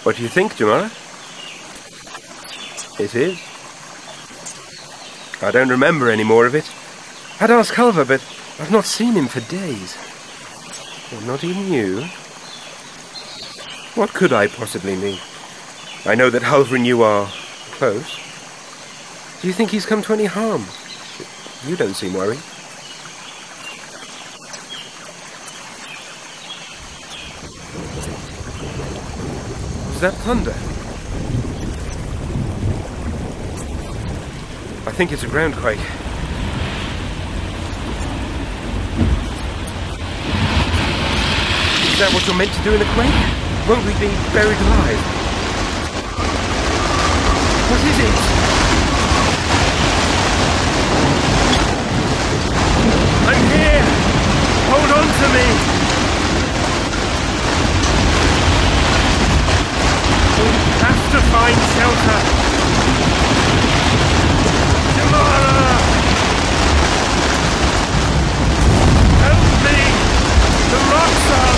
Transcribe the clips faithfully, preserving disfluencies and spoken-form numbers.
What do you think, Jamara? It is. I don't remember any more of it. I'd ask Culver, but I've not seen him for days. Well, not even you. What could I possibly mean? I know that Hulver and you are close. Do you think he's come to any harm? You don't seem worried. Was that thunder? I think it's a groundquake. Is that what you're meant to do in a quake? Won't we be buried alive? What is it? I'm here! Hold on to me! We have to find shelter! Jamara! Help me! The rocks are...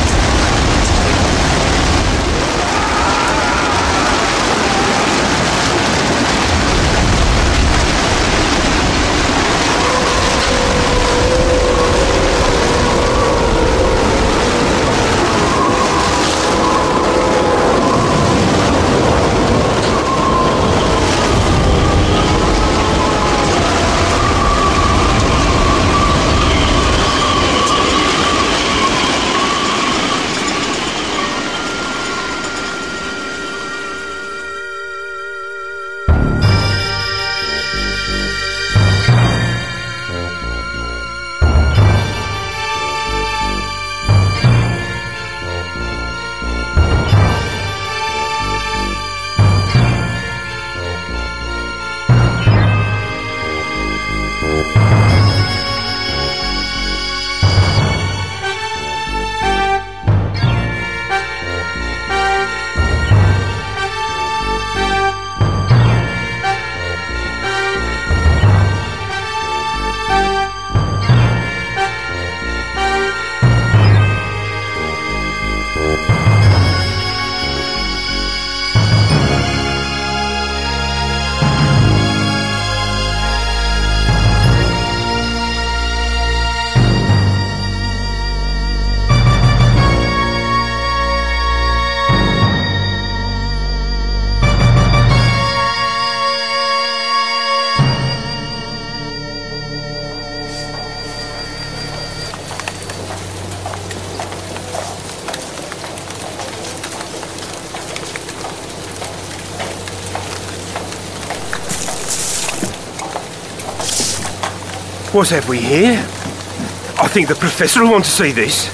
What have we here? I think the Professor will want to see this.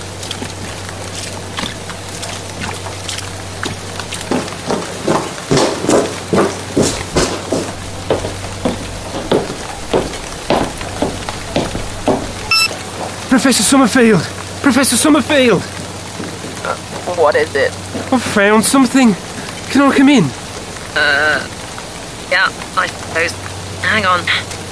Professor Summerfield! Professor Summerfield! Uh, what is it? I've found something. Can I come in? Uh, yeah, I suppose. Hang on.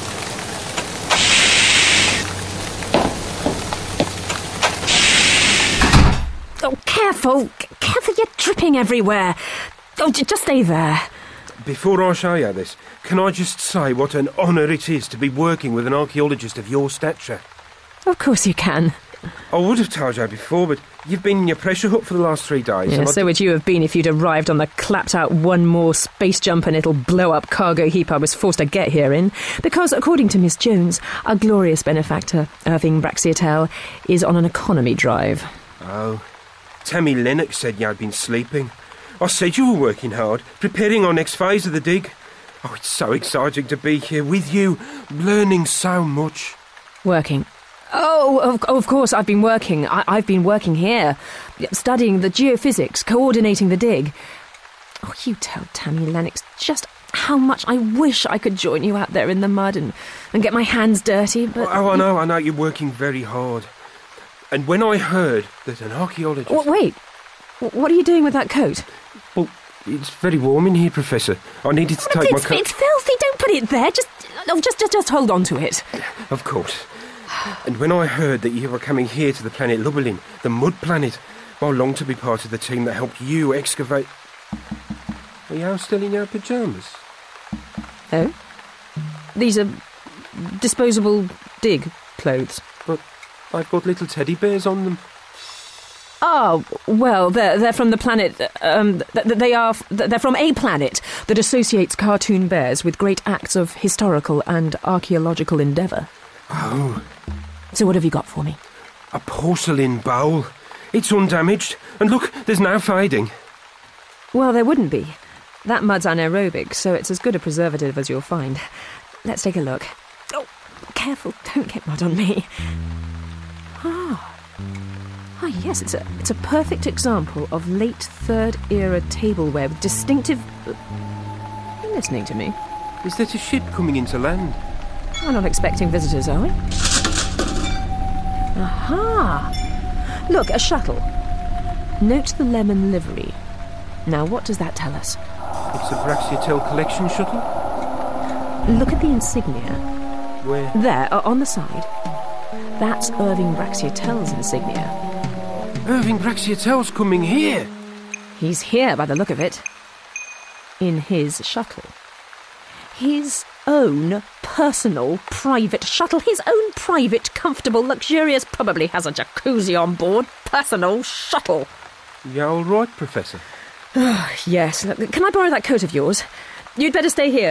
Oh, careful! Careful, you're dripping everywhere. Oh, j- just stay there. Before I show you this, can I just say what an honour it is to be working with an archaeologist of your stature? Of course you can. I would have told you before, but you've been in your pressure hut for the last three days. Yeah, so would you have been if you'd arrived on the clapped-out one more space jump and it'll blow-up cargo heap I was forced to get here in. Because, according to Miss Jones, our glorious benefactor, Irving Braxiatel, is on an economy drive. Oh... Tammy Lennox said you had been sleeping. I said you were working hard, preparing our next phase of the dig. Oh, it's so exciting to be here with you, learning so much. Working? Oh, of, of course, I've been working. I, I've been working here, studying the geophysics, coordinating the dig. Oh, you tell Tammy Lennox just how much I wish I could join you out there in the mud and, and get my hands dirty, but... Oh, I know, I know, you're working very hard. And when I heard that an archaeologist... Oh, wait, what are you doing with that coat? Well, it's very warm in here, Professor. I needed to but take it's, my coat... It's filthy, don't put it there. Just, oh, just, just, just hold on to it. Of course. And when I heard that you were coming here to the planet Lubalin, the mud planet, I longed to be part of the team that helped you excavate... Are you still in your pyjamas? Oh? These are disposable dig clothes. But I've got little teddy bears on them. Oh, well, they're, they're from the planet, um, th- they are, they're from a planet that associates cartoon bears with great acts of historical and archaeological endeavour. Oh. So what have you got for me? A porcelain bowl. It's undamaged, and look, there's no fading. Well, there wouldn't be. That mud's anaerobic, so it's as good a preservative as you'll find. Let's take a look. Oh, careful, don't get mud on me. Ah. Ah, yes, it's a it's a perfect example of late Third Era tableware with distinctive... Are you listening to me? Is that a ship coming into land? We're not expecting visitors, are we? Aha! Look, a shuttle. Note the lemon livery. Now, what does that tell us? It's a Braxiatel collection shuttle? Look at the insignia. Where? There, uh, on the side. That's Irving Braxiatel's insignia. Irving Braxiatel's coming here. He's here by the look of it. In his shuttle. His own personal private shuttle. His own private, comfortable, luxurious, probably has a jacuzzi on board, personal shuttle. You all right, Professor? Oh, yes. Look, can I borrow that coat of yours? You'd better stay here.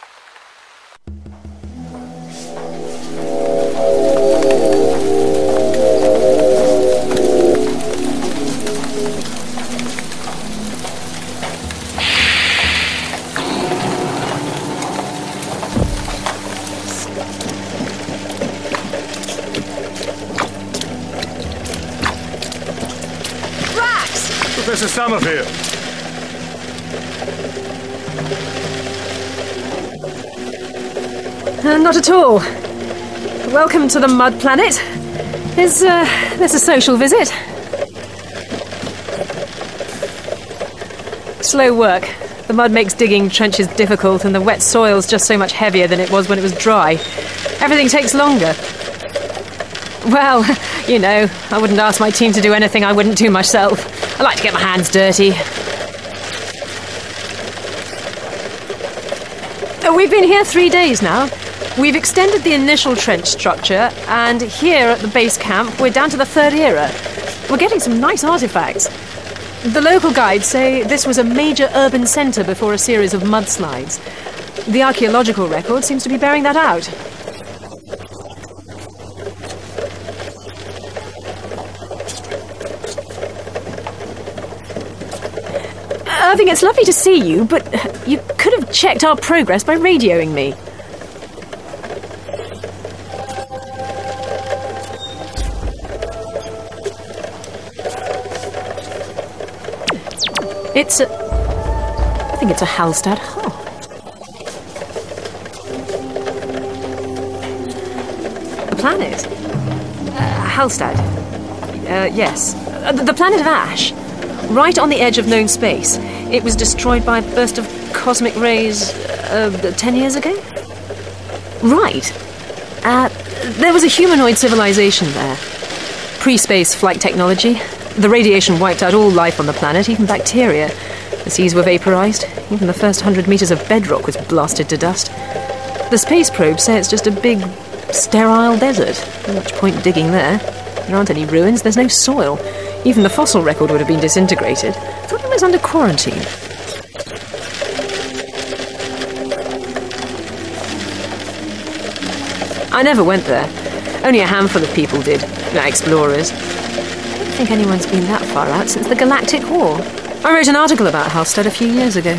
Professor Summerfield. Uh, not at all. Welcome to the Mud Planet. Is uh, this a social visit? Slow work. The mud makes digging trenches difficult, and the wet soil's just so much heavier than it was when it was dry. Everything takes longer. Well, you know, I wouldn't ask my team to do anything I wouldn't do myself. I like to get my hands dirty. We've been here three days now. We've extended the initial trench structure, and here at the base camp, we're down to the Third Era. We're getting some nice artefacts. The local guides say this was a major urban centre before a series of mudslides. The archaeological record seems to be bearing that out. Irving, it's lovely to see you, but you could have checked our progress by radioing me. It's a... I think it's a Hallstatt harp. A planet? Uh, Hallstatt. Uh, yes. Uh, the planet of Ash. Right on the edge of known space. It was destroyed by a burst of cosmic rays uh, ten years ago? Right. Uh, there was a humanoid civilization there. Pre-space flight technology. The radiation wiped out all life on the planet, even bacteria. The seas were vaporized. Even the first hundred meters of bedrock was blasted to dust. The space probes say it's just a big, sterile desert. No much point digging there. There aren't any ruins, there's no soil. Even the fossil record would have been disintegrated. I thought it was under quarantine. I never went there. Only a handful of people did. No, explorers. I don't think anyone's been that far out since the Galactic War. I wrote an article about Hallstatt a few years ago.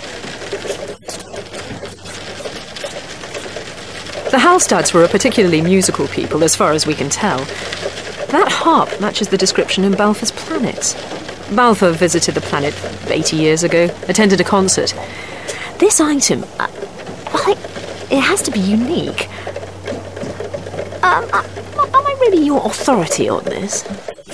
The Hallstatts were a particularly musical people, as far as we can tell. That harp matches the description in Balfour's Planets. Balfour visited the planet eighty years ago, attended a concert. This item, uh, well, it, it has to be unique. Um, uh, am I really your authority on this?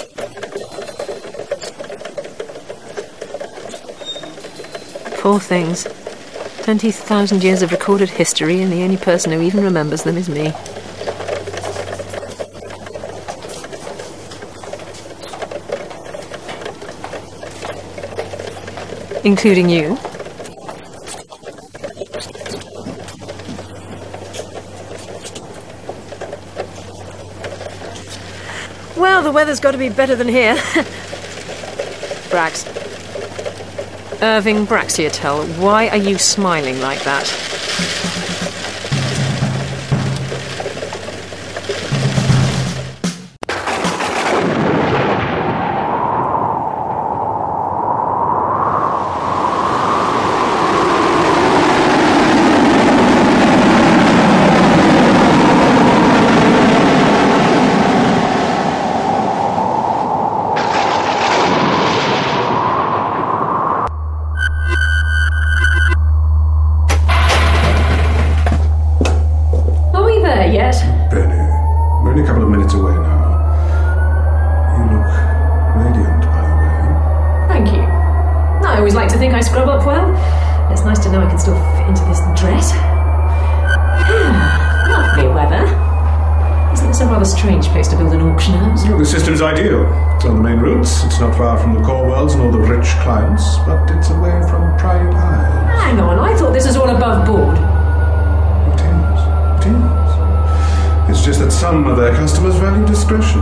Poor things. twenty thousand years of recorded history, and the only person who even remembers them is me. Including you. the weather's got to be better than here. Brax. Irving Braxiatel, why are you smiling like that? It's not far from the Corwells nor the rich clients, but it's away from prying eyes. Hang on, I thought this was all above board. It is. It is. It's just that some of their customers value discretion.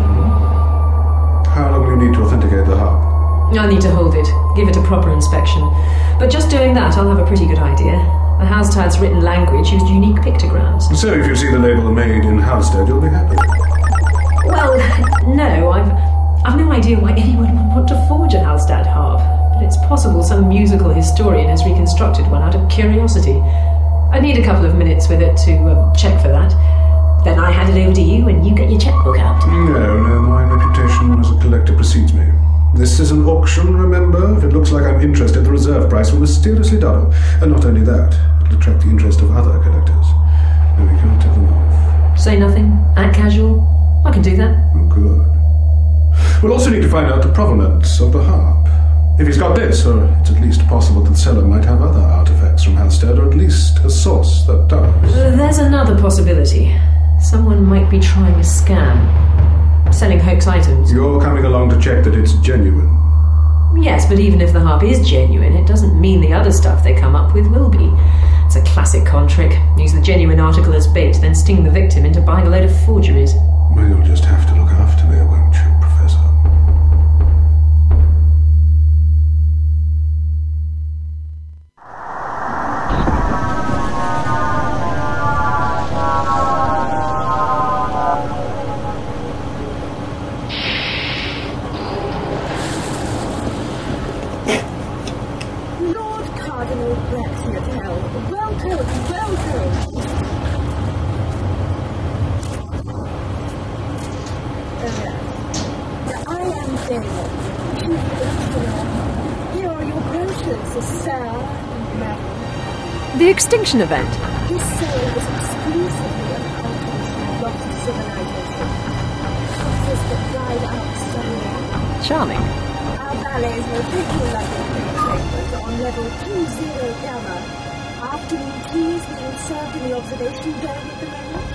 How long will you need to authenticate the hub? I need to hold it, give it a proper inspection. But just doing that, I'll have a pretty good idea. The Halstad's written language used unique pictograms. So if you see the label made in Halstead, you'll be happy. Well, no, I've... I've no idea why anyone would want to forge a Halstad harp, but it's possible some musical historian has reconstructed one out of curiosity. I need a couple of minutes with it to um, check for that. Then I hand it over to you and you get your checkbook out. No, no, my reputation as a collector precedes me. This is an auction, remember? If it looks like I'm interested, the reserve price will mysteriously double. And not only that, it'll attract the interest of other collectors. And we can't tip them off. Say nothing? Act casual? I can do that. Oh, good. We'll also need to find out the provenance of the harp. If he's got this, or it's at least possible that the seller might have other artifacts from Halstead, or at least a source that does. There's another possibility. Someone might be trying a scam. Selling hoax items. You're coming along to check that it's genuine. Yes, but even if the harp is genuine, it doesn't mean the other stuff they come up with will be. It's a classic con trick. Use the genuine article as bait, then sting the victim into buying a load of forgeries. Well, you'll just have to look after me, won't you, Professor? Lord Cardinal Braxiatel, welcome, welcome. I am David, Chief Executive. Here are your brochures, sir and madam. The extinction event? This sale is exclusively of items from lost civilization. Houses that died out suddenly. Charming. Our ballets will take you like chambers on level two zero gamma. Afternoon tea is being served in the observation dome at the moment.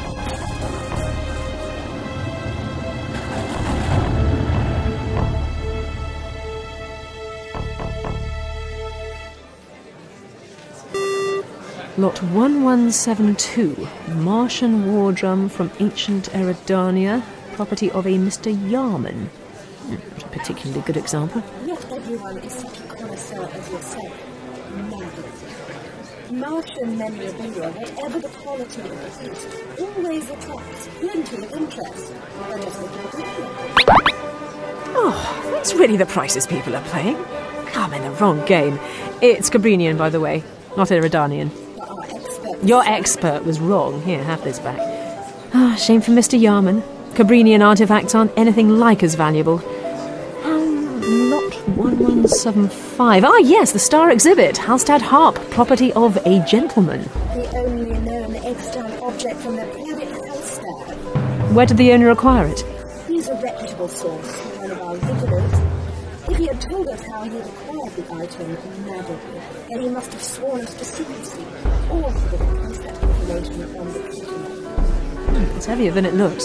Lot one one seven two, Martian war drum from ancient Eridania, property of a Mister Yarman. Not a particularly good example. Not everyone is such a connoisseur as yourself. Madam. Martian memorabilia, whatever the quality of the piece, always attracts plenty of interest. But as the Oh, that's really the prices people are paying. I'm in the wrong game. It's Cabrinian, by the way, not Eridanian. Your expert was wrong. Here, have this back. Ah, shame for Mister Yarman. Cabrinian artifacts aren't anything like as valuable. Um, lot one one seven five. Ah, yes, the Star Exhibit. Halstad Harp, property of a gentleman. The only known extant object from the planet Halstad. Where did the owner acquire it? He's a reputable source, one of our vigilants. If he had told us how he had acquired the item, madam, then he must have sworn us to secrecy, or he would have placed that information on the catalogue. It's heavier than it looks.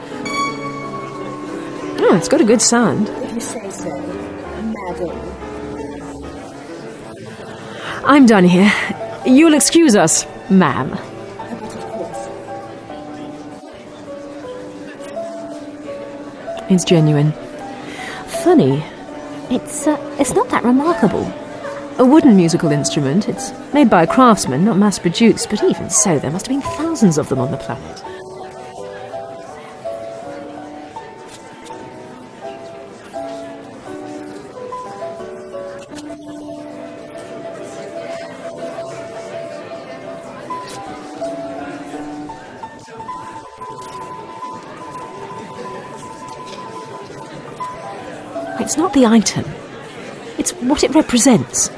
Oh, it's got a good sound. If you say so, madam. I'm done here. You'll excuse us, ma'am. But of course. It's genuine. Funny. It's, uh, it's not that remarkable. A wooden musical instrument. It's made by a craftsman, not mass-produced, but even so, there must have been thousands of them on the planet. It's not the item. It's what it represents.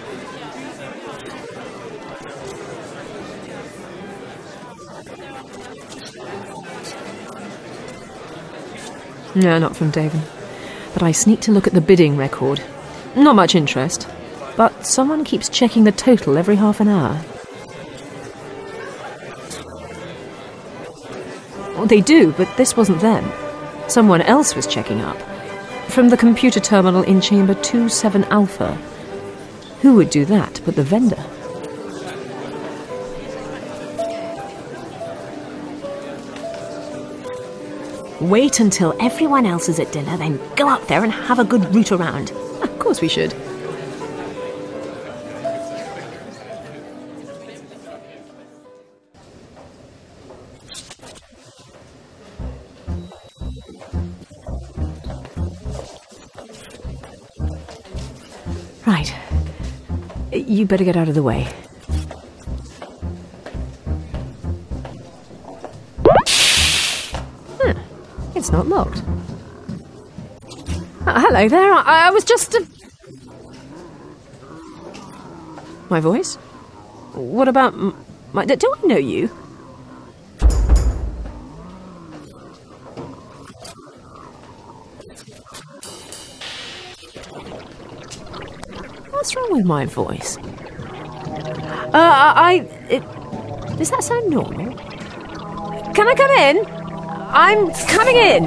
No, not from Davin. But I sneak to look at the bidding record. Not much interest. But someone keeps checking the total every half an hour. Well, they do, but this wasn't them. Someone else was checking up. From the computer terminal in chamber two seven Alpha. Who would do that but the vendor? Wait until everyone else is at dinner, then go up there and have a good root around. Of course we should. Right. You better get out of the way. Huh. It's not locked. Uh, hello there. I, I was just... Uh... My voice? What about m- my... Do I know you? What's wrong with my voice? Uh, I... It, does that sound normal? Can I come in? I'm coming in.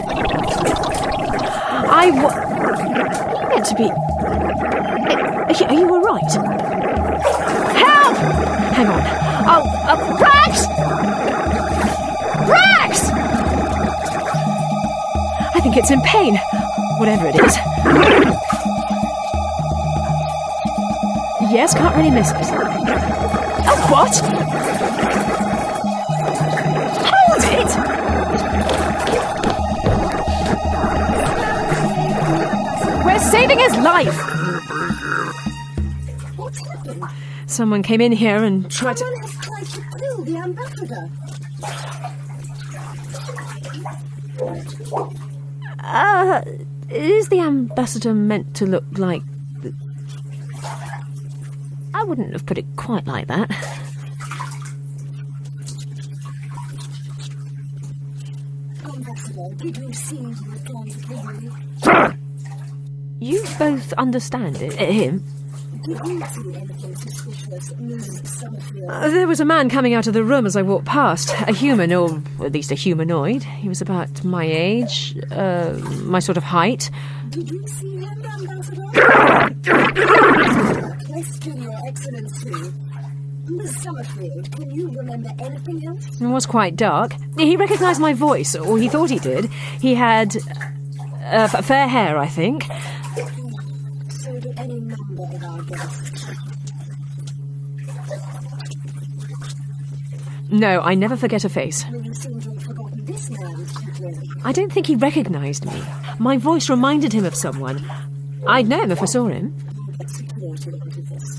I... W- you meant to be... Are you, are you all right? Help! Hang on. Oh, uh, Rex! Rex! I think it's in pain. Whatever it is. Yes, can't really miss it. Oh, what? Hold it! We're saving his life! What's happened? Someone came in here and tried to... Someone has tried to kill the ambassador. Uh, is the ambassador meant to look like... I wouldn't have put it quite like that. Ambassador, did you see he was trying to kill you? You both understand it, uh, him? Did you see anything suspicious at Miss Summerfield? Uh, there was a man coming out of the room as I walked past. A human, or at least a humanoid. He was about my age, uh, my sort of height. Did you see him, Ambassador? Question, Your Excellency. Miss Summerfield, can you remember anything else? It was quite dark. He recognised my voice, or he thought he did. He had uh, f- fair hair, I think. So do any number of our guests. No, I never forget a face. Well, you seem to have forgotten this man, clearly. I don't think he recognised me. My voice reminded him of someone. I'd know him if I saw him. Get security into this.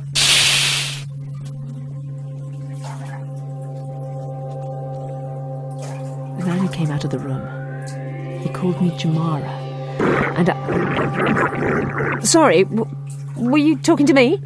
The man who came out of the room. He called me Jamara. And I... Sorry, w- were you talking to me?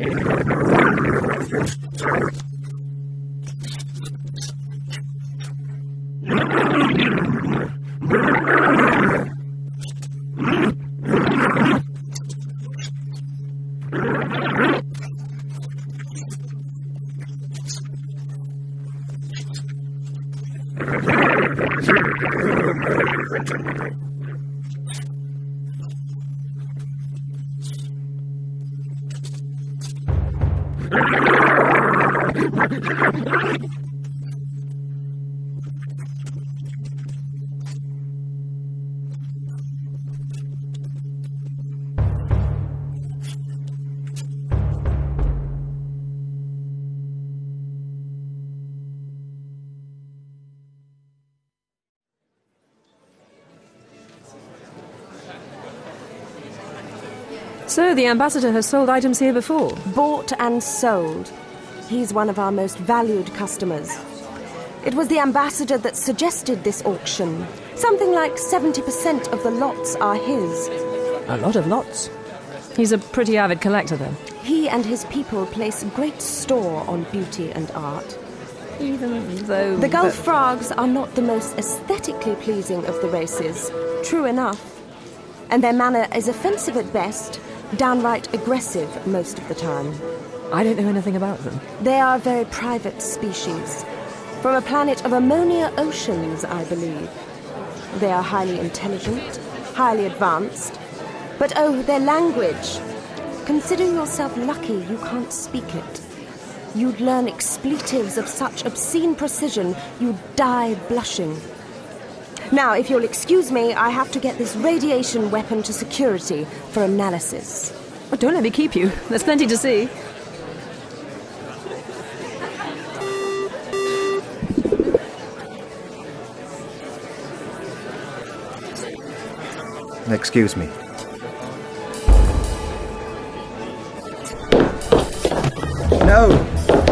So the ambassador has sold items here before? Bought and sold. He's one of our most valued customers. It was the ambassador that suggested this auction. Something like seventy percent of the lots are his. A lot of lots. He's a pretty avid collector, then. He and his people place great store on beauty and art. Even though... The Gulf frogs are not the most aesthetically pleasing of the races. True enough. And their manner is offensive at best, downright aggressive most of the time. I don't know anything about them. They are a very private species. From a planet of ammonia oceans, I believe. They are highly intelligent, highly advanced. But oh, their language. Consider yourself lucky you can't speak it. You'd learn expletives of such obscene precision, you'd die blushing. Now, if you'll excuse me, I have to get this radiation weapon to security for analysis. Oh, don't let me keep you. There's plenty to see. Excuse me. No!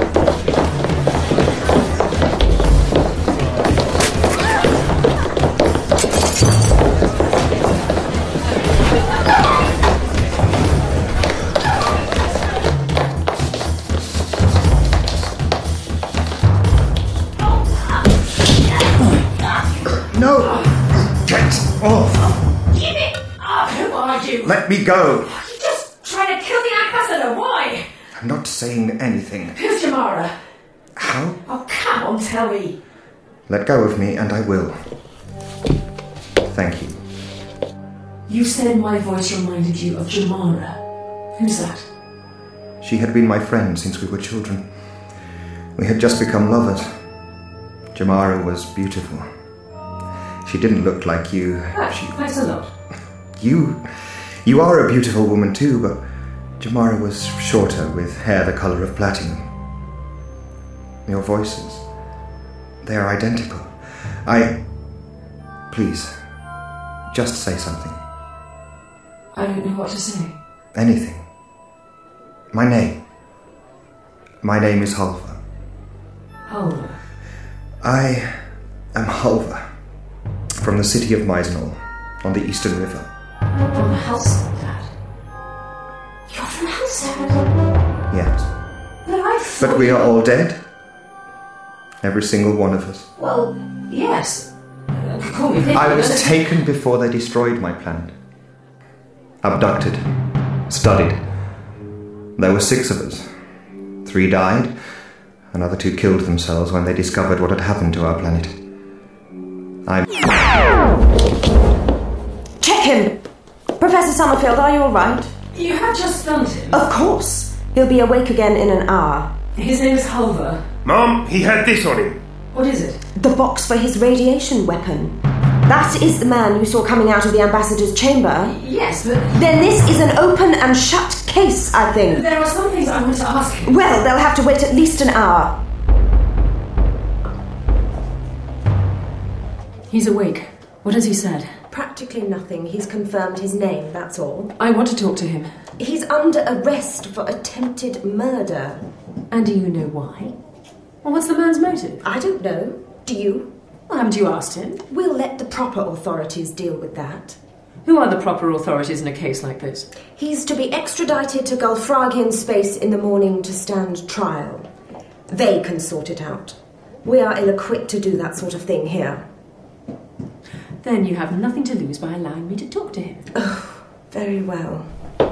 No! Get off! Give it up! Who are you? Let me go! You're just trying to kill the ambassador. Why? I'm not saying anything. Who's Jamara? How? Oh, come on, tell me. Let go of me and I will. Thank you. You said my voice reminded you of Jamara. Who's that? She had been my friend since we were children. We had just become lovers. Jamara was beautiful. She didn't look like you. Ah, she... thanks a lot. You... You are a beautiful woman too, but Jamara was shorter, with hair the colour of platinum. Your voices... they are identical. I... Please, just say something. I don't know what to say. Anything. My name. My name is Hulva. Hulva? I am Hulva, from the city of Meisenol, on the Eastern River. From Halstad? You're from Halstad? Yes. But I thought... But we are all dead. Every single one of us. Well, yes. Uh, call me Vicky, I was but- taken before they destroyed my planet. Abducted. Studied. There were six of us. Three died. Another two killed themselves when they discovered what had happened to our planet. I'm... Check him! Professor Summerfield, are you all right? You have just stunned him. Of course. He'll be awake again in an hour. His name is Hulva. Mum, he had this on him. What is it? The box for his radiation weapon. That is the man you saw coming out of the ambassador's chamber. Yes, but... Then this is an open and shut case, I think. There are some things I want to ask you. Well, they'll have to wait at least an hour. He's awake. What has he said? Practically nothing. He's confirmed his name, that's all. I want to talk to him. He's under arrest for attempted murder. And do you know why? Well, what's the man's motive? I don't know. Do you? Well, haven't you asked him? We'll let the proper authorities deal with that. Who are the proper authorities in a case like this? He's to be extradited to Gulfragian space in the morning to stand trial. They can sort it out. We are ill-equipped to do that sort of thing here. Then you have nothing to lose by allowing me to talk to him. Oh, very well.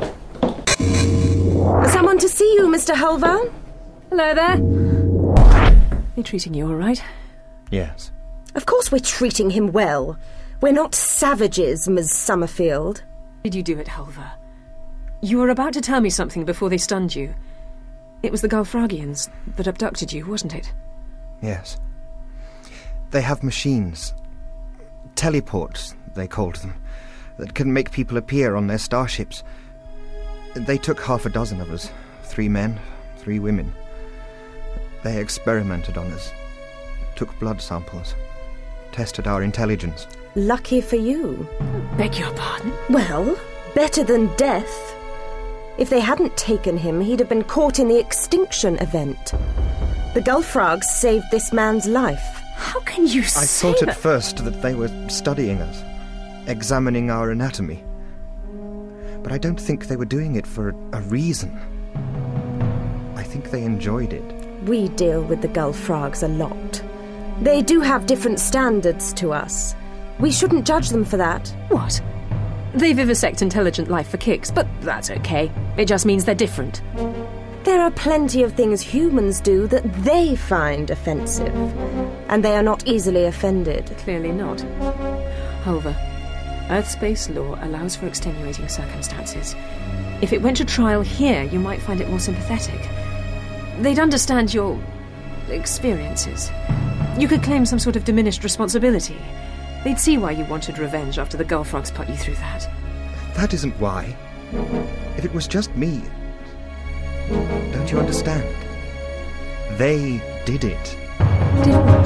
Someone to see you, Mister Hulva. Hello there. They treating you all right? Yes. Of course we're treating him well. We're not savages, Miss Summerfield. Did you do it, Hulva? You were about to tell me something before they stunned you. It was the Gulfragians that abducted you, wasn't it? Yes. They have machines. Teleports, they called them, that can make people appear on their starships. They took half a dozen of us. Three men, three women. They experimented on us. Took blood samples. Tested our intelligence. Lucky for you. Beg your pardon? Well, better than death. If they hadn't taken him, he'd have been caught in the extinction event. The Gulf Frogs saved this man's life. How can you I say thought that? at first that they were studying us, examining our anatomy. But I don't think they were doing it for a reason. I think they enjoyed it. We deal with the Gulf Frogs a lot. They do have different standards to us. We shouldn't judge them for that. What? They vivisect intelligent life for kicks, but that's okay. It just means they're different. There are plenty of things humans do that they find offensive, and they are not easily offended. Clearly not. However, Earth-space law allows for extenuating circumstances. If it went to trial here, you might find it more sympathetic. They'd understand your experiences. You could claim some sort of diminished responsibility. They'd see why you wanted revenge after the Gulf Frogs put you through that. That isn't why. If it was just me... Don't you understand? They did it. Did what?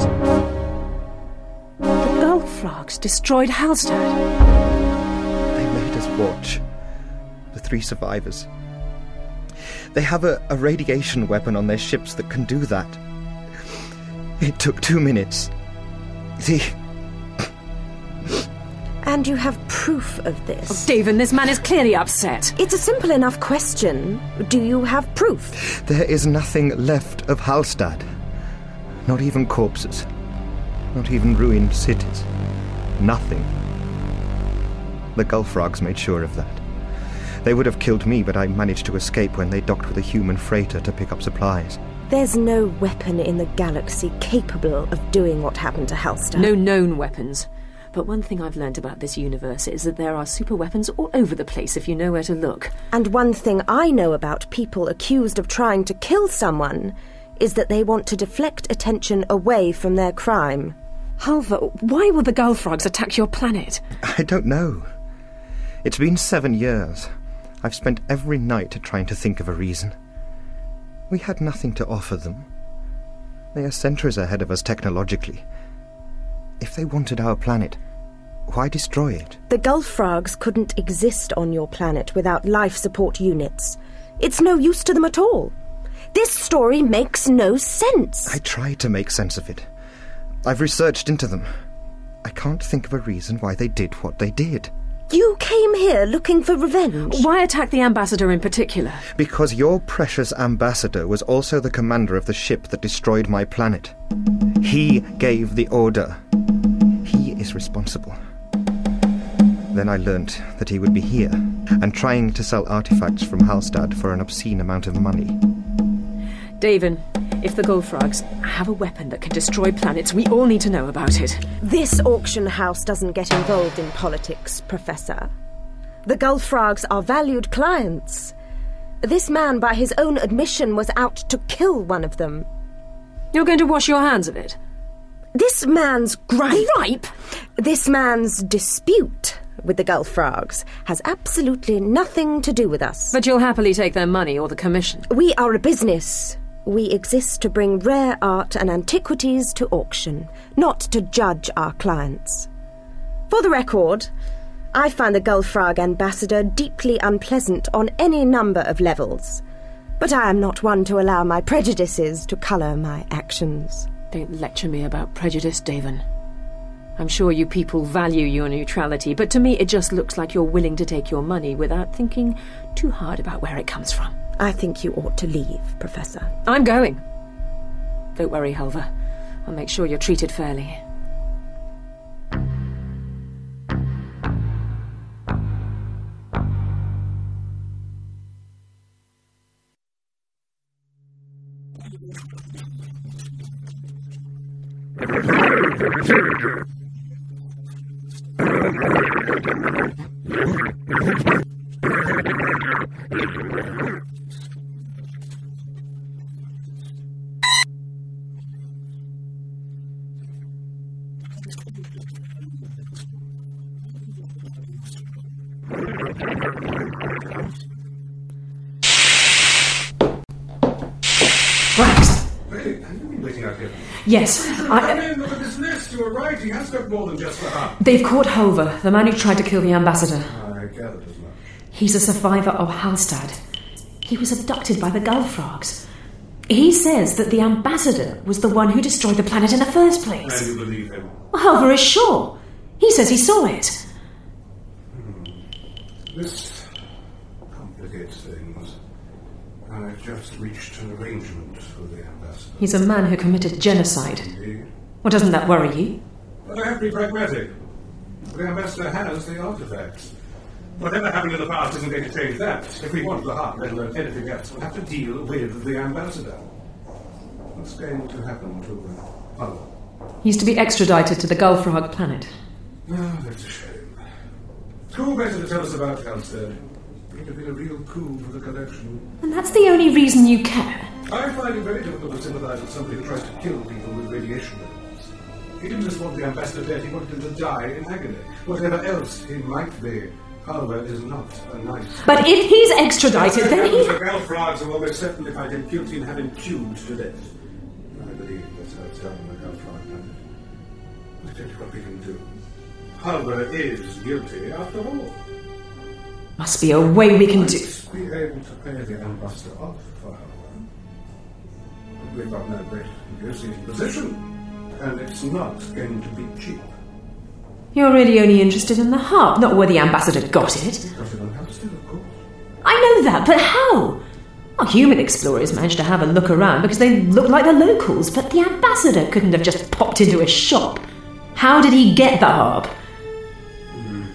The Gulf Frogs destroyed Hallstatt. They made us watch. The three survivors. They have a, a radiation weapon on their ships that can do that. It took two minutes. The... And you have proof of this. Oh, David, this man is clearly upset. It's a simple enough question. Do you have proof? There is nothing left of Hallstatt. Not even corpses. Not even ruined cities. Nothing. The Gulf Frogs made sure of that. They would have killed me, but I managed to escape when they docked with a human freighter to pick up supplies. There's no weapon in the galaxy capable of doing what happened to Hallstatt. No known weapons. But one thing I've learned about this universe is that there are super weapons all over the place if you know where to look. And one thing I know about people accused of trying to kill someone is that they want to deflect attention away from their crime. Halvar, why will the Gulf Frogs attack your planet? I don't know. It's been seven years. I've spent every night trying to think of a reason. We had nothing to offer them. They are centuries ahead of us technologically. If they wanted our planet, why destroy it? The Gulf Frogs couldn't exist on your planet without life support units. It's no use to them at all. This story makes no sense. I tried to make sense of it. I've researched into them. I can't think of a reason why they did what they did. You came here looking for revenge. Why attack the ambassador in particular? Because your precious ambassador was also the commander of the ship that destroyed my planet. He gave the order. He is responsible. Then I learnt that he would be here and trying to sell artifacts from Hallstatt for an obscene amount of money. Daven, if the Gulf Frogs have a weapon that can destroy planets, we all need to know about it. This auction house doesn't get involved in politics, Professor. The Gulf Frogs are valued clients. This man, by his own admission, was out to kill one of them. You're going to wash your hands of it? This man's gripe... Gripe? This man's dispute with the Gulf Frogs has absolutely nothing to do with us. But you'll happily take their money or the commission. We are a business. We exist to bring rare art and antiquities to auction, not to judge our clients. For the record, I find the Gulf Frog ambassador deeply unpleasant on any number of levels. But I am not one to allow my prejudices to colour my actions. Don't lecture me about prejudice, Daven. I'm sure you people value your neutrality, but to me it just looks like you're willing to take your money without thinking too hard about where it comes from. I think you ought to leave, Professor. I'm going. Don't worry, Halvar. I'll make sure you're treated fairly. Brax! Hey, have you been waiting out here? Yes, I... Come in, look at this nest. You were right. He has got more than just the heart. They've caught Halvar, the man who tried to kill the ambassador. I gathered as much. He's a survivor of Hallstatt. He was abducted by the Gullfrogs. He says that the ambassador was the one who destroyed the planet in the first place. And you believe him? Well, Helver is sure. He says he saw it. Hmm. This complicates things. I've just reached an arrangement with the ambassador. He's a man who committed genocide. Indeed. Well, doesn't that worry you? But I have to be pragmatic. The ambassador has the artifacts. Whatever happened in the past isn't going to change that. If we want the heart, let alone anything else, we'll have to deal with the ambassador. What's going to happen to Hulver? He's to be extradited to the Gullfrog planet. Oh, that's a shame. Who better to tell us about Halstead? It would have been a real coup for the collection. And that's the only reason you care? I find it very difficult to sympathize with somebody who tries to kill people with radiation weapons. He didn't just want the ambassador dead, he wanted him to die in agony. Whatever else he might be, Hulver is not a nice... But if he's extradited, then he... The Gullfrogs will almost certainly find him guilty and have him cubed to death. I believe that's how it's done on the Gullfrog planet. I'll tell you what we can do. Hulver is guilty after all. Must be a way we can do... Might be able to pay the ambassador off for Hulver. We've got no great negotiating position, and it's not going to be cheap. You're really only interested in the harp, not where the ambassador got it. Got it on Halstead, of course. I know that, but how? Our human explorers managed to have a look around because they looked like the locals, but the ambassador couldn't have just popped into a shop. How did he get the harp? Hmm.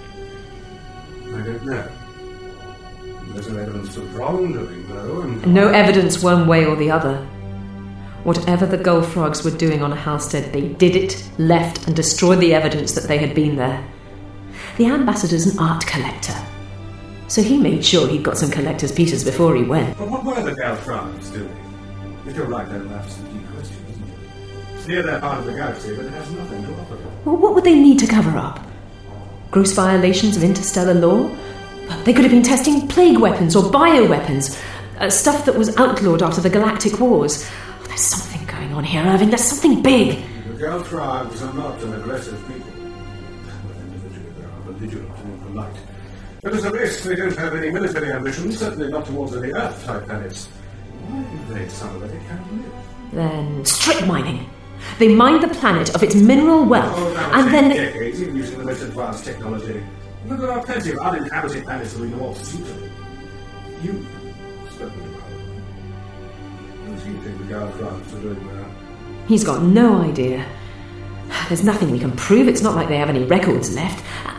I don't know. There's no evidence of wrongdoing, though, and... No evidence one way or the other. Whatever the Gullfrogs were doing on Halstead, they did it, left, and destroyed the evidence that they had been there. The ambassador's an art collector, so he made sure he'd got some collector's pieces before he went. But what were the Gullfrogs doing? If you're right, then that's the key question, isn't it? It's near their part of the galaxy, but it has nothing to offer them. Well, what would they need to cover up? Gross violations of interstellar law? They could have been testing plague weapons or bioweapons, uh, stuff that was outlawed after the Galactic Wars. Oh, there's something going on here, Irving. There's something big. The Gullfrogs are not an aggressive people. Well, individually they are belligerent and impolite. But as a race, they don't have any military ambitions, certainly not towards any Earth-type planets. Why invade somewhere they can't live? Then strip mining. They mined the planet of its mineral wealth, Oh, that and would then... take decades, even using the most advanced technology. Look, there are plenty of uninhabited planets that we know all suitably. You certainly will. What do you think the Gullfrogs are doing there? He's got no idea. There's nothing we can prove. It's not like they have any records left.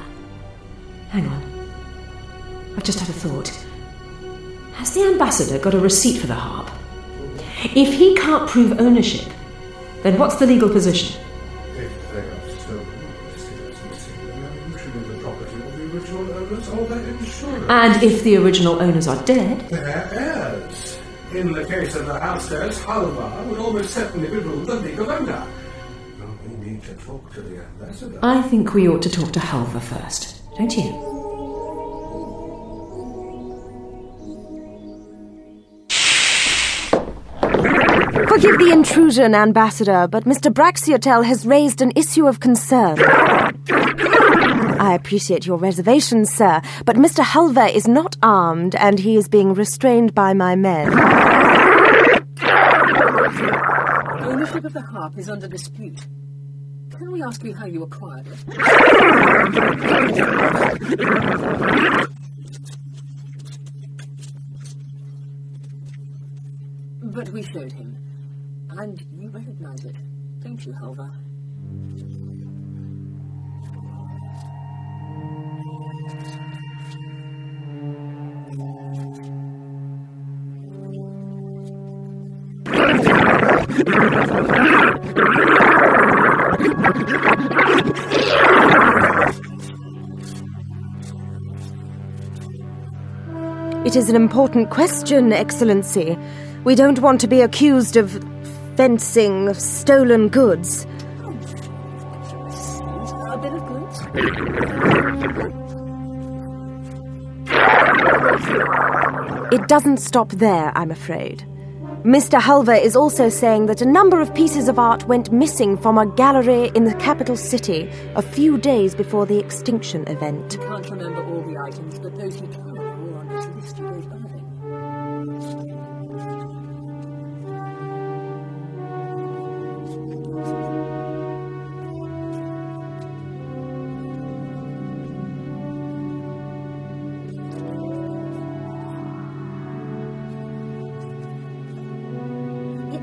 Hang on. I've just had a thought. Has the ambassador got a receipt for the harp? If he can't prove ownership, then what's the legal position? If they are stolen, it's missing, then usually the property of the original owners or their insurers. And if the original owners are dead? Their heirs. In the case of the Halsteads, Hulver would almost certainly be ruled the legal owner. Well, we need to talk to the ambassador. I think we ought to talk to Hulver first, don't you? Forgive the intrusion, Ambassador, but Mister Braxiotel has raised an issue of concern. I appreciate your reservations, sir, but Mister Hulver is not armed, and he is being restrained by my men. Ownership of the harp is under dispute. Can we ask you how you acquired it? But we showed him. And you recognize it, don't you, Hulver? It is an important question, Excellency. We don't want to be accused of fencing stolen goods. A bit of goods? It doesn't stop there, I'm afraid. Mister Hulver is also saying that a number of pieces of art went missing from a gallery in the capital city a few days before the extinction event. You can't remember all the items, but those you can are all on this list you gave Irving.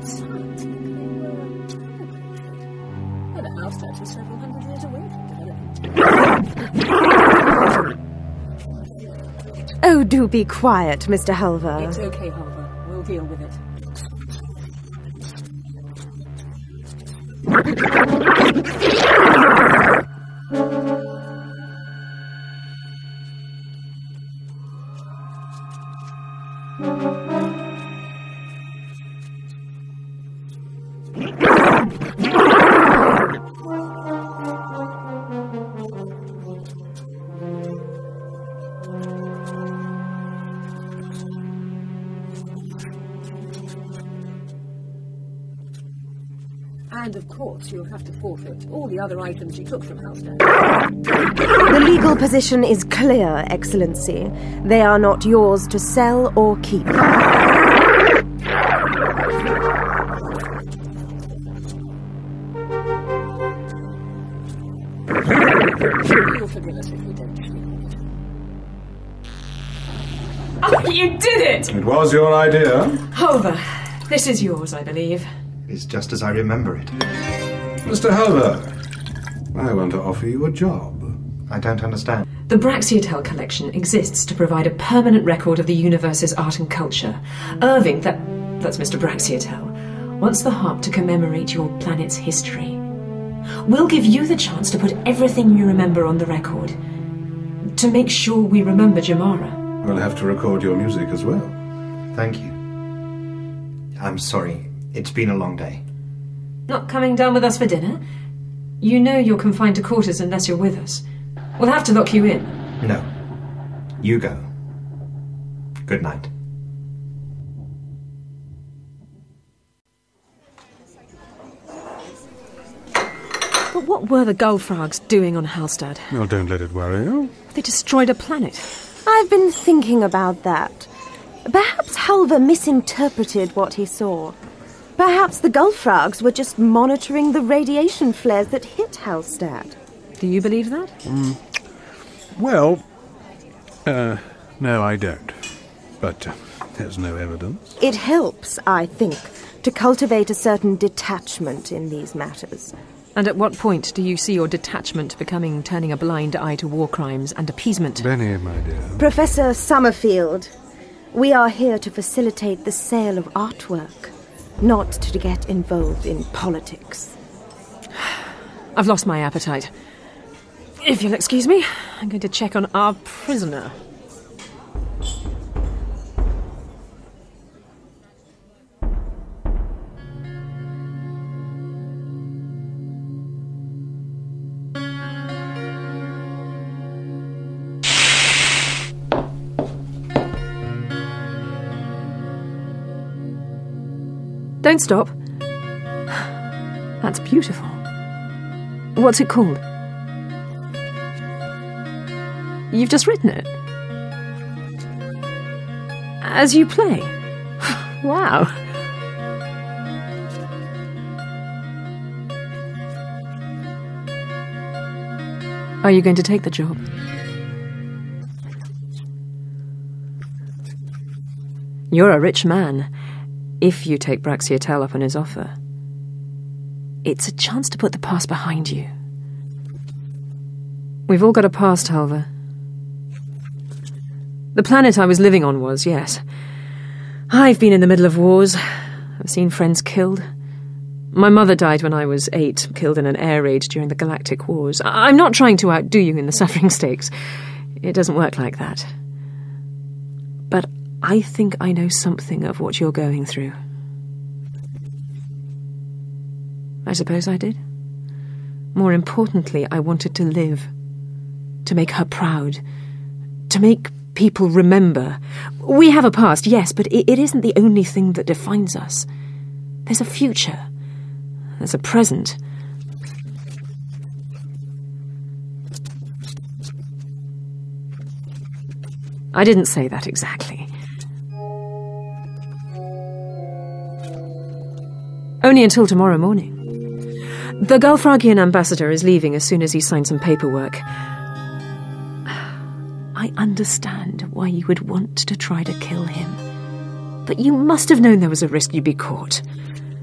Science would claim were and Halstead was several hundred years away from development. Oh, do be quiet, Mister Hulver. It's okay, Hulver. We'll deal with it. And of course, you'll have to forfeit all the other items you took from Halstead. The legal position is clear, Excellency. They are not yours to sell or keep. You'll forgive us if we don't. Oh, you did it! It was your idea. Hulver, this is yours, I believe. It's just as I remember it. Mister Hulver, I want to offer you a job. I don't understand. The Braxiatel collection exists to provide a permanent record of the universe's art and culture. Irving, that, that's Mister Braxiatel, wants the harp to commemorate your planet's history. We'll give you the chance to put everything you remember on the record, to make sure we remember Jamara. We'll have to record your music as well. Thank you. I'm sorry. It's been a long day. Not coming down with us for dinner? You know you're confined to quarters unless you're with us. We'll have to lock you in. No. You go. Good night. But what were the Gullfrogs doing on Halstead? Well, don't let it worry you. They destroyed a planet. I've been thinking about that. Perhaps Hulver misinterpreted what he saw. Perhaps the Gullfrogs were just monitoring the radiation flares that hit Halstead. Do you believe that? Mm. Well, uh, no, I don't. But uh, there's no evidence. It helps, I think, to cultivate a certain detachment in these matters. And at what point do you see your detachment becoming turning a blind eye to war crimes and appeasement? Benny, my dear. Professor Summerfield, we are here to facilitate the sale of artwork, not to get involved in politics. I've lost my appetite. If you'll excuse me, I'm going to check on our prisoner. Don't stop. That's beautiful. What's it called? You've just written it? As you play? Wow. Are you going to take the job? You're a rich man. If you take Braxiatel up on his offer, it's a chance to put the past behind you. We've all got a past, Hulver. The planet I was living on was, yes. I've been in the middle of wars. I've seen friends killed. My mother died when I was eight, killed in an air raid during the Galactic Wars. I- I'm not trying to outdo you in the suffering stakes. It doesn't work like that. But I think I know something of what you're going through. I suppose I did. More importantly, I wanted to live. To make her proud. To make people remember. We have a past, yes, but it, it isn't the only thing that defines us. There's a future. There's a present. I didn't say that exactly. Only until tomorrow morning. The Gullfrogian ambassador is leaving as soon as he's signed some paperwork. I understand why you would want to try to kill him. But you must have known there was a risk you'd be caught.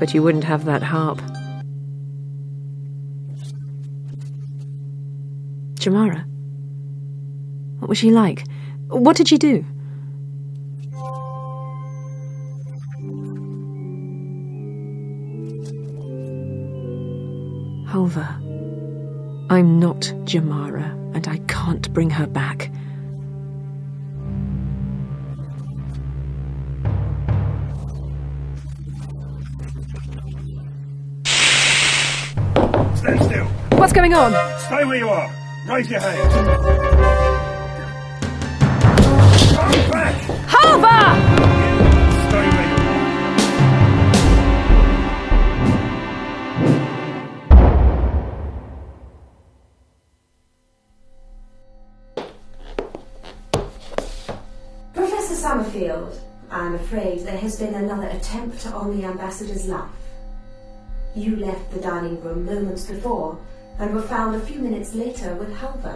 But you wouldn't have that harp. Jamara? What was she like? What did she do? Hulva, I'm not Jamara, and I can't bring her back. Stand still. What's going on? Stay where you are. Raise your hands. Stand back. Hulva! Stay where you are. Professor Summerfield, I'm afraid there has been another attempt on the ambassador's life. You left the dining room moments before and were found a few minutes later with Hulva.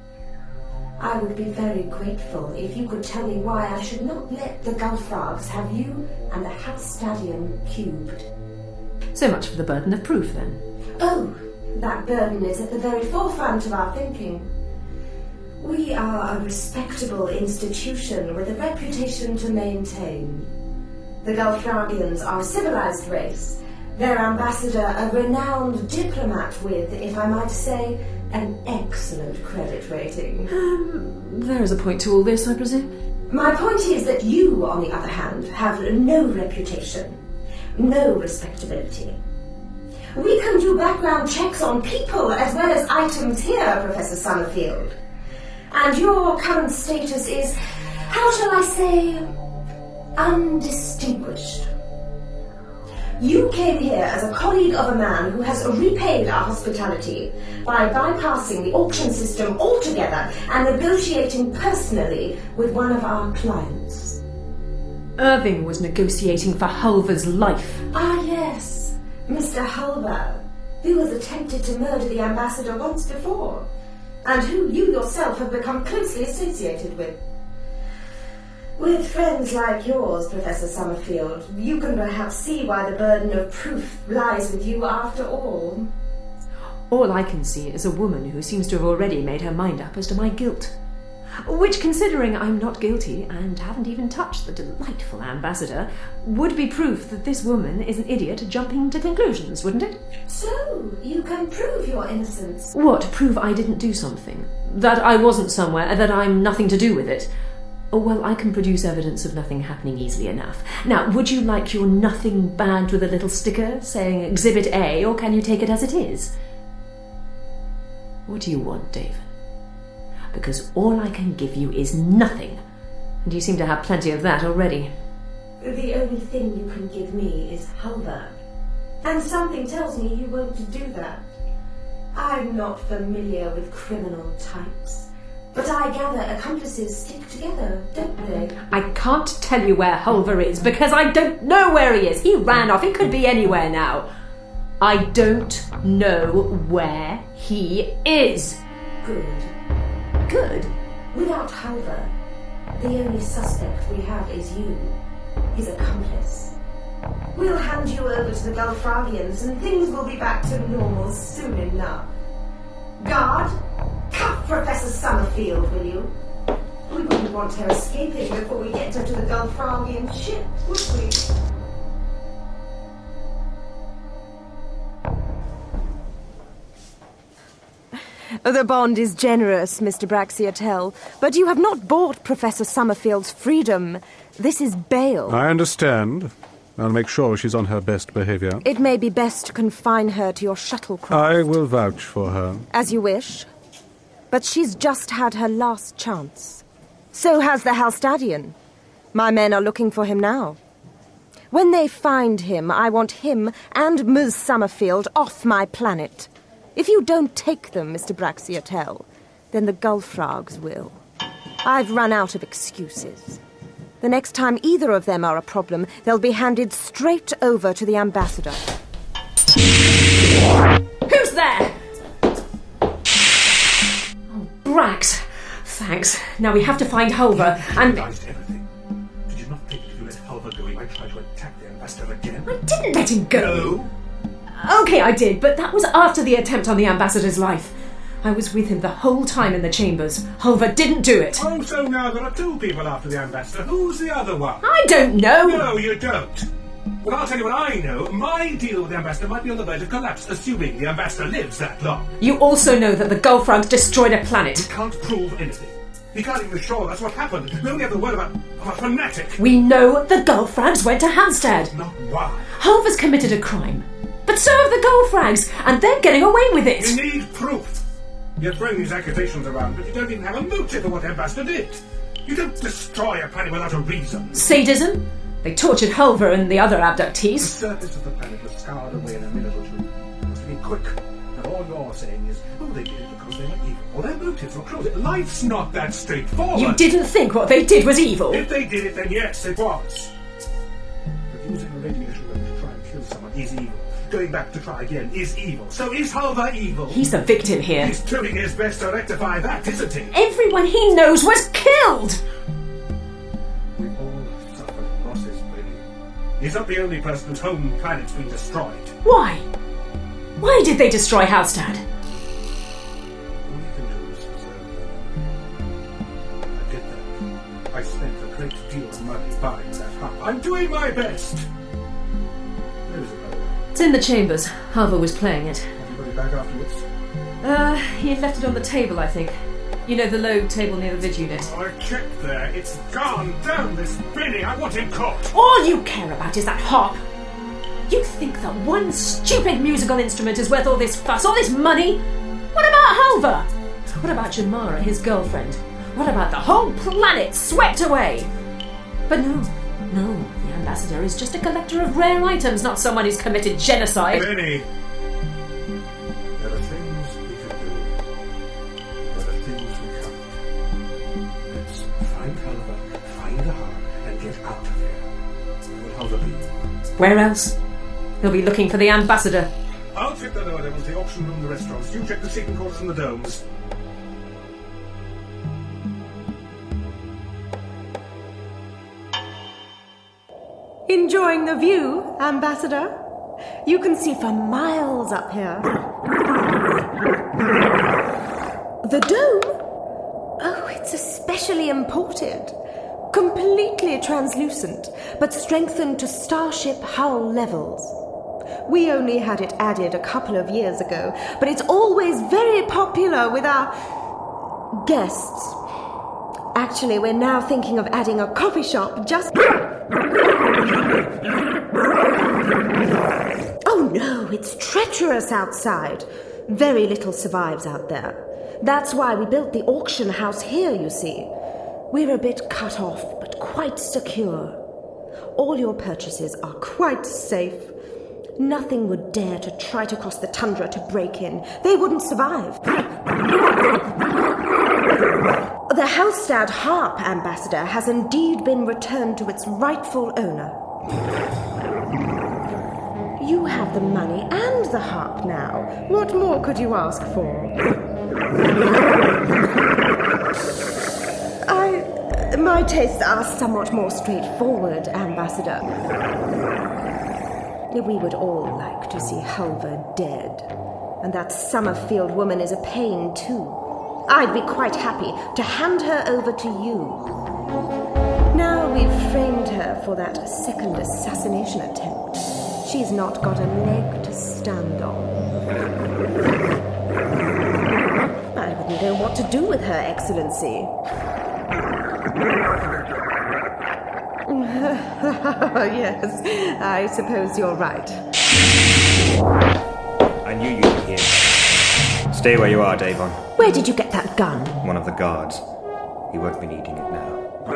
I would be very grateful if you could tell me why I should not let the Gullfrogs have you and the Halstadian cubed. So much for the burden of proof, then. Oh, that burden is at the very forefront of our thinking. We are a respectable institution with a reputation to maintain. The Gullfrogians are a civilized race, their ambassador a renowned diplomat with, if I might say, an excellent credit rating. Um, there is a point to all this, I presume? My point is that you, on the other hand, have no reputation, no respectability. We can do background checks on people as well as items here, Professor Summerfield. And your current status is, how shall I say, undistinguished. You came here as a colleague of a man who has repaid our hospitality by bypassing the auction system altogether and negotiating personally with one of our clients. Irving was negotiating for Hulva's life. Ah, yes, Mister Hulva, who has attempted to murder the ambassador once before, and who you yourself have become closely associated with. With friends like yours, Professor Summerfield, you can perhaps see why the burden of proof lies with you after all. All I can see is a woman who seems to have already made her mind up as to my guilt. Which, considering I'm not guilty and haven't even touched the delightful ambassador, would be proof that this woman is an idiot jumping to conclusions, wouldn't it? So, you can prove your innocence. What? Prove I didn't do something? That I wasn't somewhere, that I'm nothing to do with it? Oh, well, I can produce evidence of nothing happening easily enough. Now, would you like your nothing bagged with a little sticker saying Exhibit A, or can you take it as it is? What do you want, David? Because all I can give you is nothing, and you seem to have plenty of that already. The only thing you can give me is Hulva, and something tells me you won't do that. I'm not familiar with criminal types, but I gather accomplices stick together, don't they? I can't tell you where Hulva is, because I don't know where he is. He ran off. He could be anywhere now. I don't know where he is. Good. Good? Without Hulva, the only suspect we have is you, his accomplice. We'll hand you over to the Gullfrogians and things will be back to normal soon enough. Guard, cuff Professor Summerfield, will you? We wouldn't want her escaping before we get her to the Gullfrogian ship, would we? The bond is generous, Mister Braxiatel, but you have not bought Professor Summerfield's freedom. This is bail. I understand. I'll make sure she's on her best behaviour. It may be best to confine her to your shuttlecraft. I will vouch for her. As you wish. But she's just had her last chance. So has the Halstadian. My men are looking for him now. When they find him, I want him and Miz Summerfield off my planet. If you don't take them, Mister Braxiatel, then the Gullfrogs will. I've run out of excuses. The next time either of them are a problem, they'll be handed straight over to the ambassador. Who's there? Oh, Brax. Thanks. Now we have to find Hulva, and... Everything. Did you not think if you let Hulva go, he might try to attack the ambassador? ambassador again? I didn't let him go. No. OK, I did, but that was after the attempt on the ambassador's life. I was with him the whole time in the chambers. Hulver didn't do it. Oh, so now there are two people after the ambassador. Who's the other one? I don't know. No, you don't. Well, I'll tell you what I know. My deal with the ambassador might be on the verge of collapse, assuming the ambassador lives that long. You also know that the Gullfrogs destroyed a planet. He can't prove anything. He can't even be sure that's what happened. We only have the word about a fanatic. We know the Gullfrags went to Hampstead. Not why. Hulver's committed a crime. But so have the Gullfrags, and they're getting away with it. You need proof. You're throwing these accusations around, but you don't even have a motive for what the ambassador did. You don't destroy a planet without a reason. Sadism? They tortured Hulver and the other abductees. The surface of the planet was scoured away in a minute or two. It must have been quick. And all you're saying is, oh, they did it because they were evil. Or their motives were cruel. Life's not that straightforward. You didn't think what they did was evil? If they did it, then yes, it was. But using a radiation weapon to try and kill someone is evil. Going back to try again is evil. So is Hulver evil? He's the victim here. He's doing his best to rectify that, isn't he? Everyone he knows was killed! We all suffered losses, Brady. He's not the only person whose home planet's been destroyed. Why? Why did they destroy Halstad? All you can do is preserve them. I did that. I spent a great deal of money buying that hut. I'm doing my best! Where is it? It's in the chambers. Hulver was playing it. Have you got it back afterwards? Uh, he had left it on the table, I think. You know, the low table near the vid unit. I checked there. It's gone down this binny. I want him caught. All you care about is that harp. You think that one stupid musical instrument is worth all this fuss, all this money? What about Hulver? What about Jamara, his girlfriend? What about the whole planet swept away? But no, no. The ambassador is just a collector of rare items, not someone who's committed genocide. Benny, there are things we can do. There are things we can't. Let's find Hulver, find the harp, and get out of here. Where will Hulver be? Where else? He'll be looking for the ambassador. I'll check the lower levels, the auction room, the restaurants. You check the sleeping quarters and the domes. Enjoying the view, Ambassador? You can see for miles up here. The dome? Oh, it's especially imported. Completely translucent, but strengthened to starship hull levels. We only had it added a couple of years ago, but it's always very popular with our guests. Actually, we're now thinking of adding a coffee shop just... Oh no, it's treacherous outside. Very little survives out there. That's why we built the auction house here, you see. We're a bit cut off, but quite secure. All your purchases are quite safe. Nothing would dare to try to cross the tundra to break in. They wouldn't survive. The Halstad harp, Ambassador, has indeed been returned to its rightful owner. You have the money and the harp now. What more could you ask for? I... My tastes are somewhat more straightforward, Ambassador. We would all like to see Hulver dead. And that Summerfield woman is a pain, too. I'd be quite happy to hand her over to you. Now we've framed her for that second assassination attempt. She's not got a leg to stand on. I wouldn't know what to do with her, Excellency. Yes, I suppose you're right. I knew you'd be here. Stay where you are, Davon. Where did you get that gun? One of the guards. He won't be needing it now.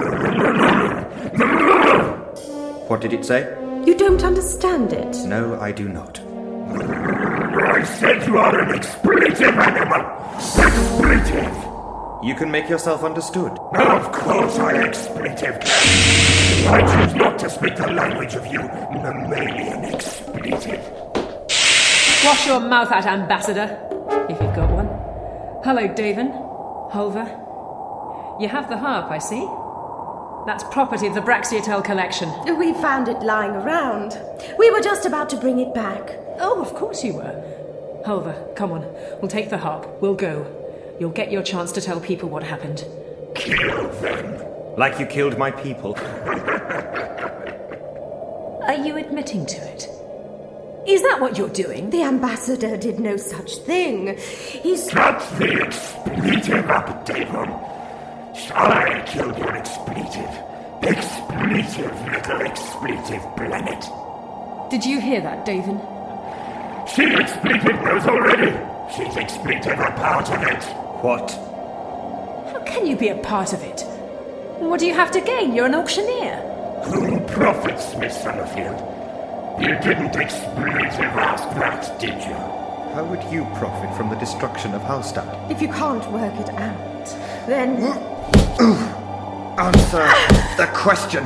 What did it say? You don't understand it? No, I do not. I said you are an expletive animal! Expletive! You can make yourself understood. Of course I expletive can. I choose not to speak the language of you, mammalian expletive. Wash your mouth out, Ambassador, if you've got one. Hello, Davon. Hulver. You have the harp, I see. That's property of the Braxiatel collection. We found it lying around. We were just about to bring it back. Oh, of course you were. Hulva, come on. We'll take the harp. We'll go. You'll get your chance to tell people what happened. Kill them. Like you killed my people. Are you admitting to it? Is that what you're doing? The ambassador did no such thing. He's... Cut the expletive up, Davon. I killed your expletive. Expletive, little expletive planet. Did you hear that, Davon? She expletive knows already. She's expletive a part of it. What? How can you be a part of it? What do you have to gain? You're an auctioneer. Who profits, Miss Summerfield? You didn't expletive ask that, did you? How would you profit from the destruction of Hallstatt? If you can't work it out, then... Answer the question.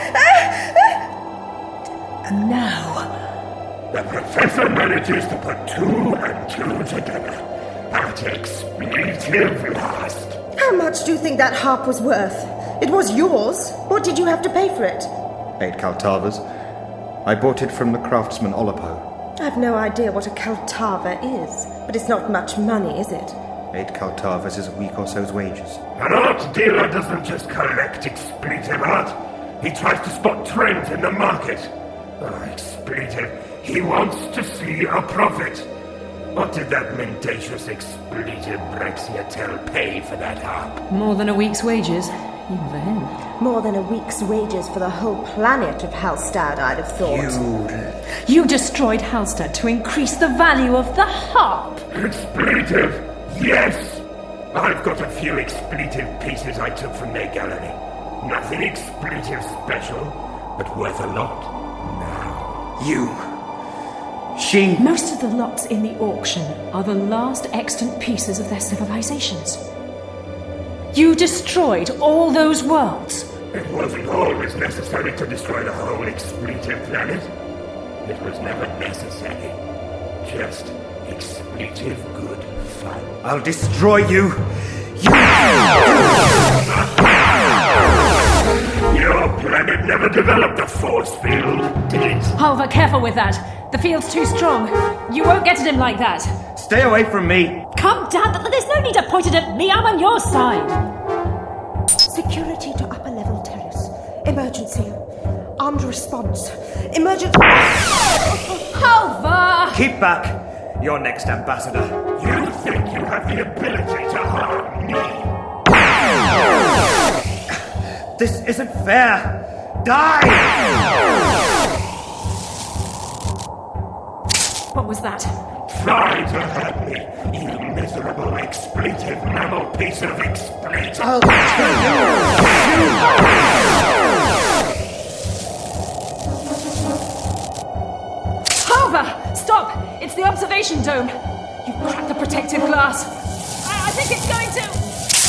No. The professor manages to put two and two together. At expletive last. How much do you think that harp was worth? It was yours. What did you have to pay for it? Eight Kaltavas. I bought it from the craftsman Olapo. I've no idea what a Kaltava is, but it's not much money, is it? Eight Kaltavas is a week or so's wages. An art dealer doesn't just collect expletive art. He tries to spot trends in the market. Oh, expletive. He wants to see a profit. What did that mendacious expletive Braxiatel pay for that harp? More than a week's wages. Even for him. More than a week's wages for the whole planet of Hallstatt, I'd have thought. You... You destroyed Hallstatt to increase the value of the harp. Expletive, yes. I've got a few expletive pieces I took from their gallery. Nothing expletive special, but worth a lot. Now. You... She... Most of the lots in the auction are the last extant pieces of their civilizations. You destroyed all those worlds. It wasn't always necessary to destroy the whole expletive planet. It was never necessary. Just expletive good fun. I'll destroy you. You... Your planet never developed a force field, did it? Hulva, careful with that. The field's too strong. You won't get at him like that. Stay away from me. Calm down. There's no need to point it at me. I'm on your side. Security to upper level terrace. Emergency. Armed response. Emergency. Hulva! Keep back. You're next, Ambassador. You think you have the ability to harm me? This isn't fair. Die! What was that? Try to hurt me, you miserable expletive mammal piece of expletive. I'll kill you! Hulva! Stop! It's the observation dome. You cracked the protective glass. I, I think it's going to...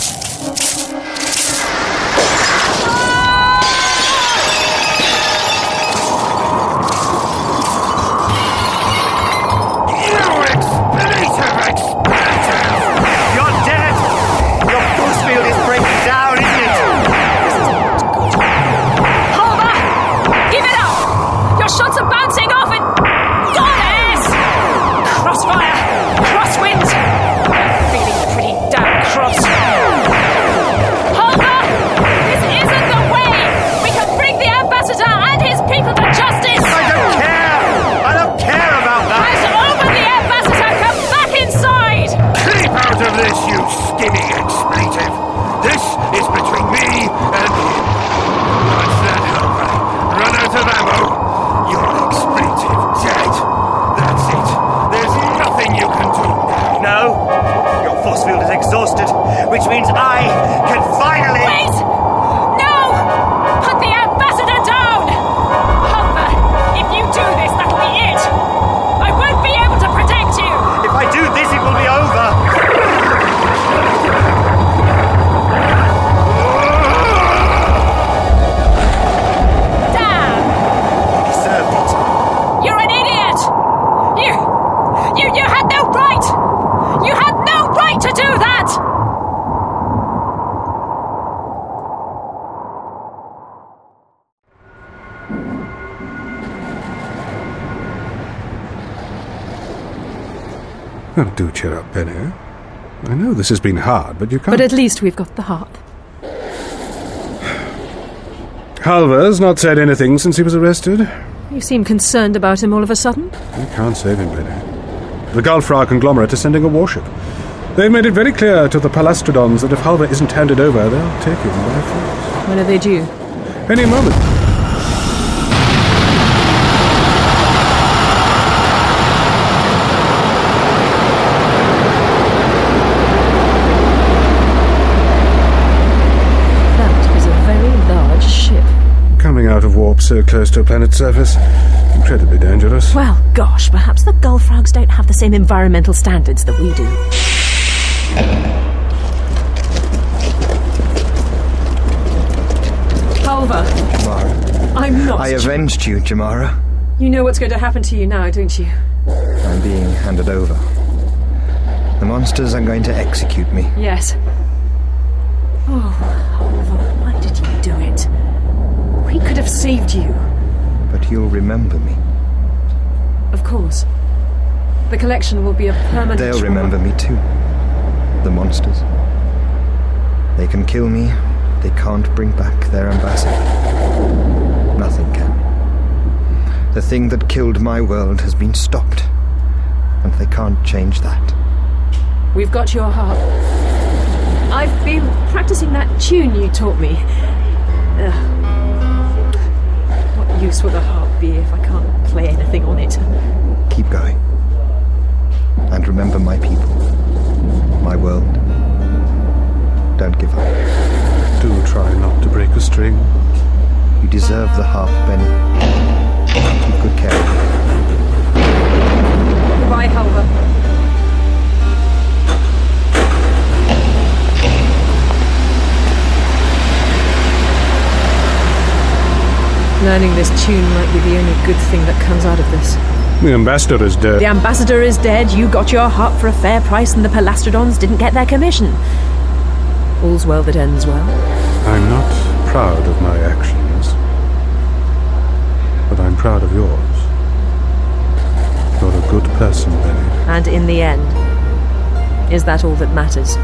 Which means I can finally... Wait! No! Put the ambassador down! Hulva, if you do this, that'll be it! I won't be able to protect you! If I do this, it will be over! Damn! You deserved it. You're an idiot! You... You, you had no right! You had no right to do that! Oh, do cheer up, Penny. I know this has been hard, but you can't... But at least we've got the harp. Halvar's not said anything since he was arrested. You seem concerned about him all of a sudden. We can't save him, Penny. The Gulfra conglomerate is sending a warship. They've made it very clear to the Palastrodons that if Halvar isn't handed over, they'll take him by force. When are they due? Any moment. That is a very large ship. Coming out of warp so close to a planet's surface. Incredibly dangerous. Well, gosh, perhaps the Gulfrogs don't have the same environmental standards that we do. Halvar. Jamara. I'm not. I avenged you, Jamara. You know what's going to happen to you now, don't you? I'm being handed over. The monsters are going to execute me. Yes. Oh, Halvar, why did you do it? We could have saved you. But you'll remember me. Of course. The collection will be a permanent... They'll trauma. remember me too. The monsters. They can kill me. They can't bring back their ambassador. Nothing can. The thing that killed my world has been stopped. And they can't change that. We've got your harp. I've been practicing that tune you taught me. Ugh. What use will the harp be if I can't play anything on it? Keep going. And remember my people. My world. Don't give up. Do try not to break a string. You deserve the harp, Benny. Keep good care of it. Goodbye, Halvar. Learning this tune might be the only good thing that comes out of this. The ambassador is dead. The ambassador is dead, you got your harp for a fair price, and the Palastrodons didn't get their commission. All's well that ends well. I'm not proud of my actions, but I'm proud of yours. You're a good person, Benny. And in the end, is that all that matters?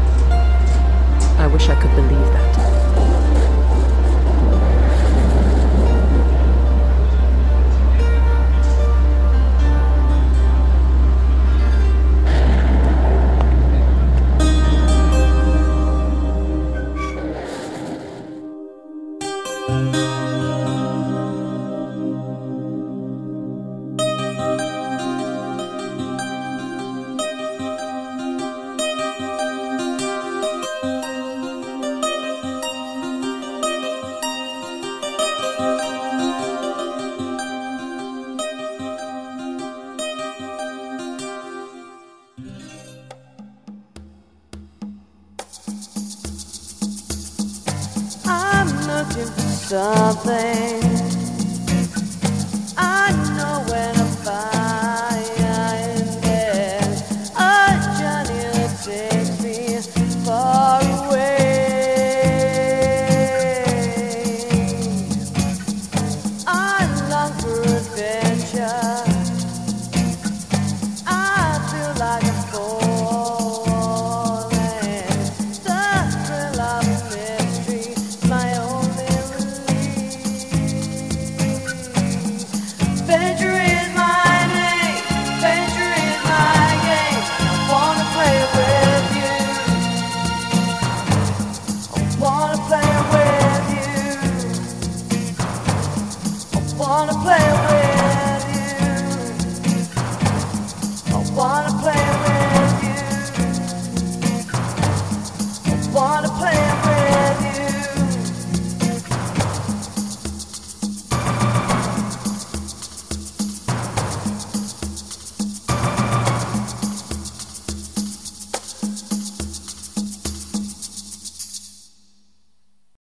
I wish I could believe that. Something